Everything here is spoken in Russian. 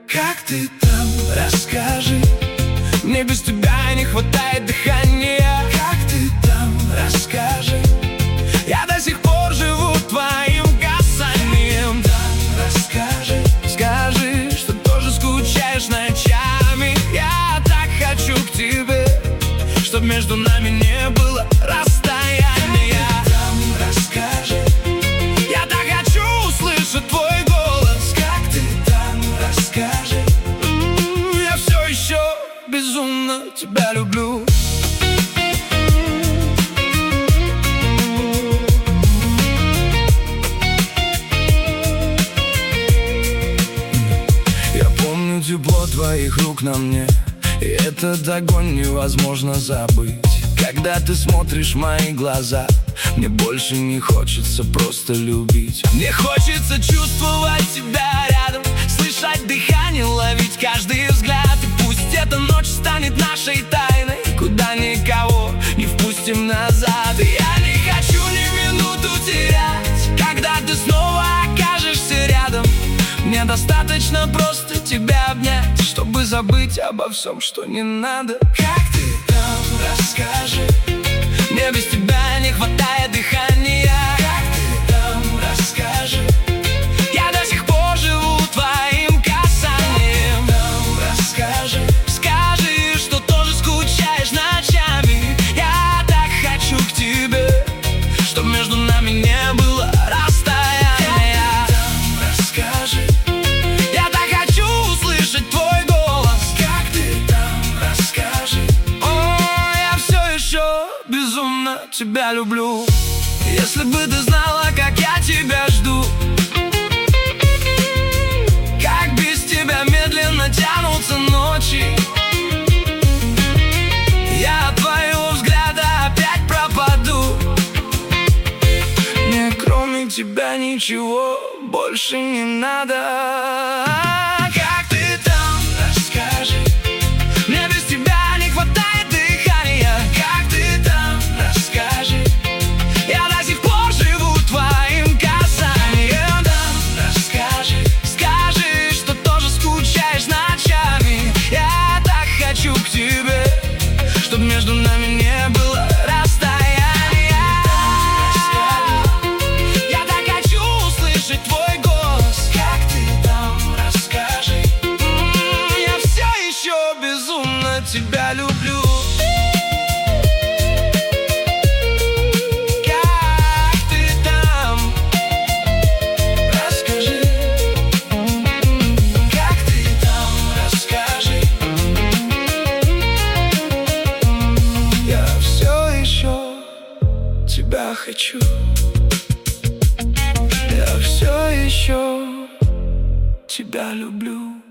Как ты там? Расскажи. Мне без тебя не хватает дыхания. Как ты там? Расскажи. Я до сих пор живу твоим касанием. Да, расскажи. Скажи, что тоже скучаешь ночами. Я так хочу к тебе, чтоб между нами не было расстояния. Расскажи. Я так хочу услышать твой голос. Как ты там? Расскажи. Я все еще безумно тебя люблю. Я помню тепло твоих рук на мне, и этот огонь невозможно забыть. Когда ты смотришь в мои глаза, мне больше не хочется просто любить. Мне хочется чувствовать тебя рядом, слышать дыхание, ловить каждый взгляд. И пусть эта ночь станет нашей тайной, куда никого не впустим назад. И я не хочу ни минуту терять, когда ты снова окажешься рядом. Мне достаточно просто тебя обнять, чтобы забыть обо всем, что не надо. Как ты там? Расскажи. Мне без тебя не хватает дыхания. Как ты там? Расскажи. Я до сих пор живу твоим касанием. Там расскажи. Скажи, что тоже скучаешь ночами. Я так хочу к тебе, чтоб между нами не было расстояния. Там расскажи. Я так хочу услышать твой голос. Как ты там? Расскажи. О, я все еще безумно тебя люблю. Если бы ты знала, как я тебя жду, как без тебя медленно тянутся ночи. Я от твоего взгляда опять пропаду. Мне кроме тебя ничего больше не надо. Как ты там? Расскажи. Мне без тебя не хватает дыхания. Как ты там? Расскажи. Я до сих пор живу твоим касанием. Там расскажи. Скажи, что тоже скучаешь ночами. Я так хочу к тебе, чтоб между нами не было расстояния. Я так хочу услышать твой голос. Как ты там? Расскажи. Я все еще безумно тебя люблю. Как ты там? Расскажи. Как ты там? Расскажи. Я все еще тебя хочу. Я все еще тебя люблю.